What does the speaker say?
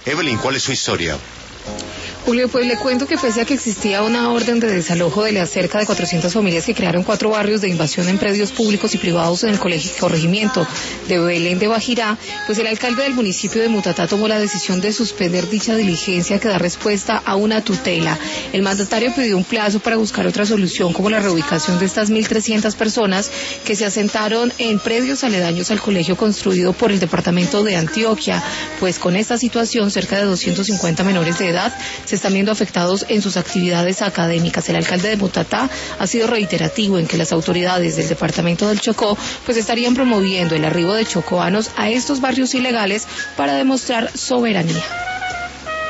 Evelyn, ¿cuál es su historia? Julio, pues le cuento que pese a que existía una orden de desalojo de las cerca de 400 familias que crearon 4 barrios de invasión en predios públicos y privados en el corregimiento de Belén de Bajirá, pues el alcalde del municipio de Mutatá tomó la decisión de suspender dicha diligencia que da respuesta a una tutela. El mandatario pidió un plazo para buscar otra solución, como la reubicación de estas 1.300 personas que se asentaron en predios aledaños al colegio construido por el departamento de Antioquia, pues con esta situación cerca de 250 menores de edad se están viendo afectados en sus actividades académicas. El alcalde de Mutatá ha sido reiterativo en que las autoridades del departamento del Chocó pues estarían promoviendo el arribo de chocoanos a estos barrios ilegales para demostrar soberanía.